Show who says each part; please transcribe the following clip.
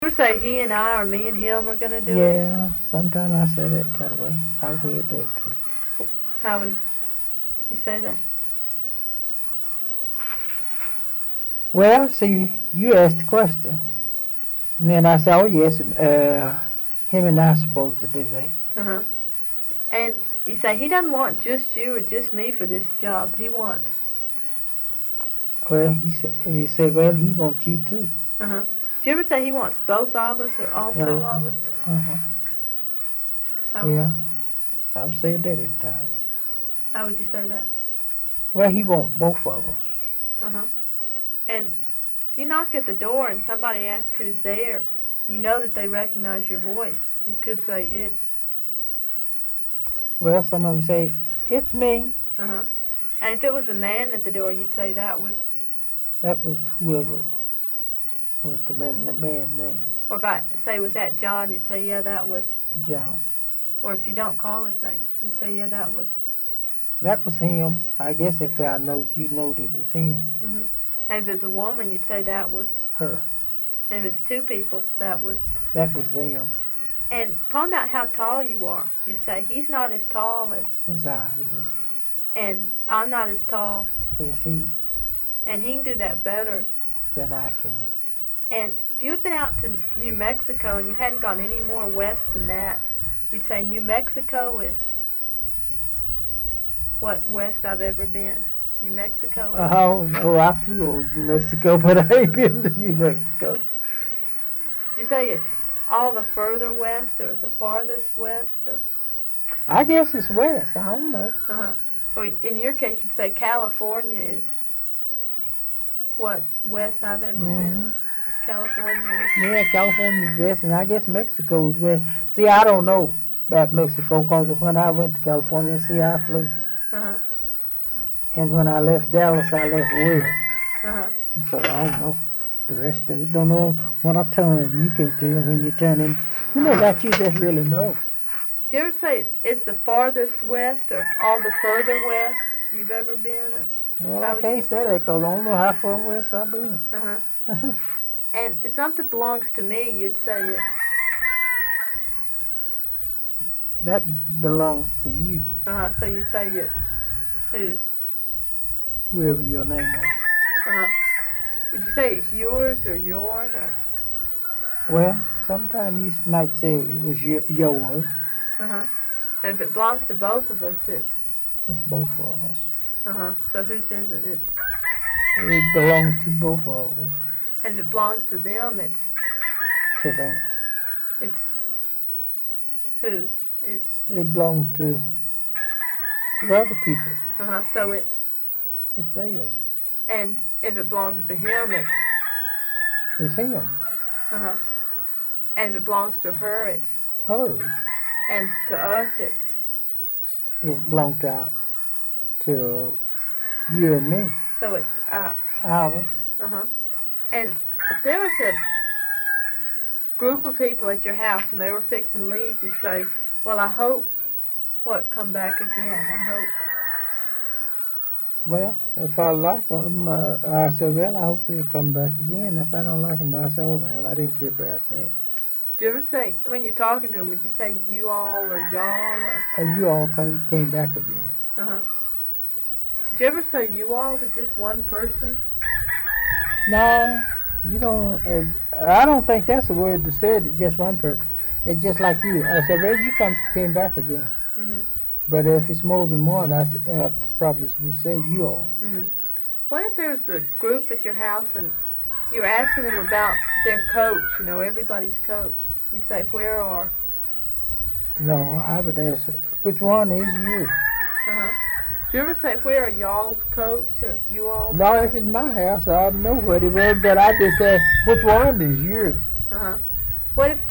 Speaker 1: ever say he and I or me and him are going to do it?
Speaker 2: Yeah, sometimes I say that kind of way. I've heard that too.
Speaker 1: How would you say that?
Speaker 2: Well, see, you asked the question. And then I said, oh, yes, him and I are supposed to do that.
Speaker 1: Uh-huh. And you say he doesn't want just you or just me for this job. He wants...
Speaker 2: Well, he said, well, he wants you too.
Speaker 1: Uh-huh. Do you ever say he wants both of us or all two of us?
Speaker 2: Uh-huh. Yeah, I've said that in time.
Speaker 1: How would you say that?
Speaker 2: Well, he wants both of us.
Speaker 1: Uh-huh. And you knock at the door and somebody asks who's there. You know that they recognize your voice. You could say it's...
Speaker 2: Well, some of them say, it's me.
Speaker 1: Uh-huh. And if it was a man at the door, you'd say that was...
Speaker 2: That was whoever was the man's name.
Speaker 1: Or if I say, was that John, you'd say, yeah, that was...
Speaker 2: John.
Speaker 1: Or if you don't call his name, you'd say, yeah, that was...
Speaker 2: That was him. I guess if I know you know it was him.
Speaker 1: Mm-hmm. And if it's a woman, you'd say that was...
Speaker 2: Her.
Speaker 1: And if it's two people, that was...
Speaker 2: That was them.
Speaker 1: And talking about how tall you are, you'd say, he's not as tall as
Speaker 2: I is.
Speaker 1: And I'm not as tall.
Speaker 2: Yes, he.
Speaker 1: And he can do that better
Speaker 2: than I can.
Speaker 1: And if you had been out to New Mexico and you hadn't gone any more west than that, you'd say New Mexico is what west I've ever been. New Mexico.
Speaker 2: Oh, no, I flew over New Mexico, but I ain't been to New Mexico.
Speaker 1: Did you say it's all the further west or the farthest west? Or?
Speaker 2: I guess it's west. I don't know.
Speaker 1: Uh-huh. Well, in your case, you'd say California is what west I've ever been. California is...
Speaker 2: Yeah, California's west, and I guess Mexico's west. See, I don't know about Mexico, because when I went to California, see, I flew.
Speaker 1: Uh-huh.
Speaker 2: And when I left Dallas, I left west.
Speaker 1: Uh-huh.
Speaker 2: So I don't know. The rest of it, don't know when I turn. You can't tell when you're turning. You know that you just really know.
Speaker 1: Do you ever say it's the farthest west or all the further west you've ever been? Or
Speaker 2: well, I can't say that because I don't know how far west I've been.
Speaker 1: Uh-huh. And if something belongs to me, you'd say it's...
Speaker 2: That belongs to you.
Speaker 1: Uh-huh, so you'd say it's whose?
Speaker 2: Whoever your name is.
Speaker 1: Uh-huh. Would you say it's yours or yourn? Or?
Speaker 2: Well, sometimes you might say it was yours.
Speaker 1: Uh-huh. And if it belongs to both of us, it's...
Speaker 2: It's both of us.
Speaker 1: Uh-huh. So who says it? It's...
Speaker 2: It belongs to both of us.
Speaker 1: And if it belongs to them, it's...
Speaker 2: To them.
Speaker 1: It's... Whose? It's...
Speaker 2: It belongs to the other people.
Speaker 1: Uh-huh. So it's...
Speaker 2: It's theirs.
Speaker 1: And if it belongs to him, it's...
Speaker 2: It's him.
Speaker 1: Uh-huh. And if it belongs to her, it's...
Speaker 2: Hers.
Speaker 1: And to us, it's...
Speaker 2: It belongs to you and me.
Speaker 1: So it's...
Speaker 2: Ours.
Speaker 1: Uh-huh. And if there was a group of people at your house and they were fixing to leave, you'd say, well, I hope, come back again. I hope.
Speaker 2: Well, if I like them, I said, well, I hope they'll come back again. If I don't like them, I say, oh, well, I didn't care about that.
Speaker 1: Do you ever say, when you're talking to them, would you say you all or y'all? Or
Speaker 2: you all came back again.
Speaker 1: Uh-huh. Do you ever say you all to just one person?
Speaker 2: No, you don't. I don't think that's a word to say to just one person. It's just like you. I said, well, you came back again.
Speaker 1: Mm-hmm.
Speaker 2: But if it's more than one, I probably would say you all.
Speaker 1: Mm-hmm. What if there's a group at your house and you're asking them about their coats, everybody's coats? You'd say, where are?
Speaker 2: No, I would ask, which one is yours?
Speaker 1: Uh-huh. Do you ever say, where are y'all's coats, or you all?
Speaker 2: No, if it's my house, I know what it was, but I just said, which one is yours?
Speaker 1: Uh-huh. What if